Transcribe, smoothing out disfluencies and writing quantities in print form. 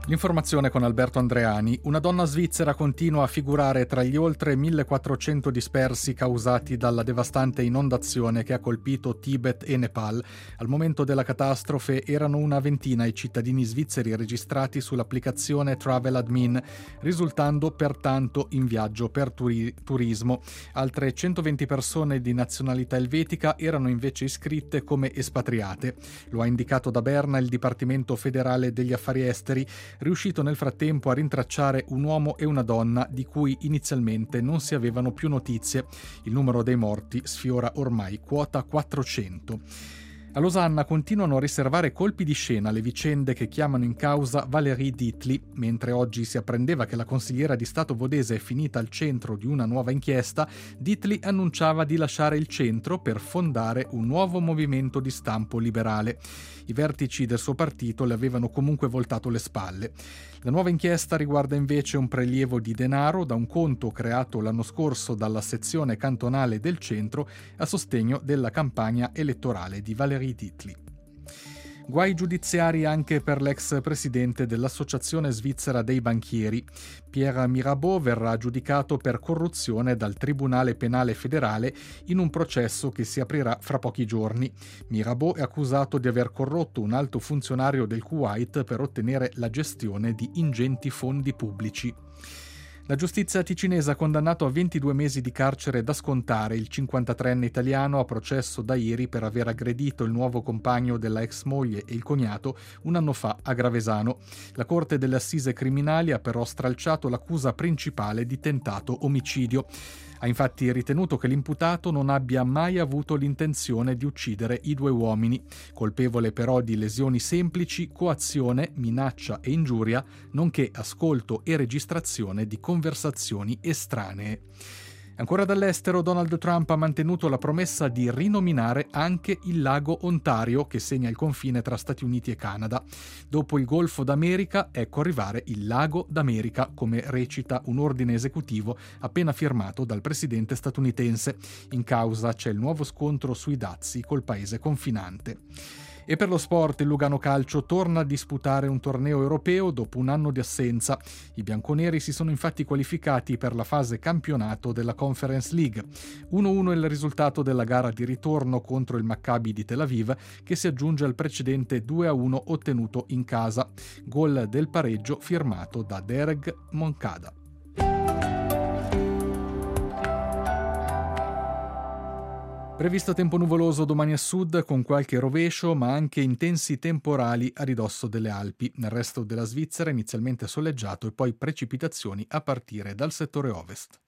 L'informazione con Alberto Andreani. Una donna svizzera continua a figurare tra gli oltre 1400 dispersi causati dalla devastante inondazione che ha colpito Tibet e Nepal. Al momento della catastrofe erano una ventina i cittadini svizzeri registrati sull'applicazione Travel Admin, risultando pertanto in viaggio per turismo. Altre 120 persone di nazionalità elvetica erano invece iscritte come espatriate. Lo ha indicato da Berna il Dipartimento federale degli affari esteri, riuscito nel frattempo a rintracciare un uomo e una donna di cui inizialmente non si avevano più notizie. Il numero dei morti sfiora ormai quota 400. A Losanna continuano a riservare colpi di scena le vicende che chiamano in causa Valérie Dietly. Mentre oggi si apprendeva che la consigliera di Stato vodese è finita al centro di una nuova inchiesta, Dietly annunciava di lasciare il centro per fondare un nuovo movimento di stampo liberale. I vertici del suo partito le avevano comunque voltato le spalle. La nuova inchiesta riguarda invece un prelievo di denaro da un conto creato l'anno scorso dalla sezione cantonale del centro a sostegno della campagna elettorale di Valérie Dietly. Guai giudiziari anche per l'ex presidente dell'Associazione Svizzera dei Banchieri. Pierre Mirabeau verrà giudicato per corruzione dal Tribunale Penale Federale in un processo che si aprirà fra pochi giorni. Mirabeau è accusato di aver corrotto un alto funzionario del Kuwait per ottenere la gestione di ingenti fondi pubblici. La giustizia ticinese ha condannato a 22 mesi di carcere da scontare il 53enne italiano a processo da ieri per aver aggredito il nuovo compagno della ex moglie e il cognato un anno fa a Gravesano. La Corte delle Assise Criminali ha però stralciato l'accusa principale di tentato omicidio. Ha infatti ritenuto che l'imputato non abbia mai avuto l'intenzione di uccidere i due uomini, colpevole però di lesioni semplici, coazione, minaccia e ingiuria, nonché ascolto e registrazione di conversazioni estranee. Ancora dall'estero, Donald Trump ha mantenuto la promessa di rinominare anche il lago Ontario, che segna il confine tra Stati Uniti e Canada. Dopo il Golfo d'America, ecco arrivare il Lago d'America, come recita un ordine esecutivo appena firmato dal presidente statunitense. In causa c'è il nuovo scontro sui dazi col paese confinante. E per lo sport il Lugano Calcio torna a disputare un torneo europeo dopo un anno di assenza. I bianconeri si sono infatti qualificati per la fase campionato della Conference League. 1-1 è il risultato della gara di ritorno contro il Maccabi di Tel Aviv, che si aggiunge al precedente 2-1 ottenuto in casa. Gol del pareggio firmato da Derek Moncada. Previsto tempo nuvoloso domani a sud con qualche rovescio ma anche intensi temporali a ridosso delle Alpi. Nel resto della Svizzera inizialmente soleggiato e poi precipitazioni a partire dal settore ovest.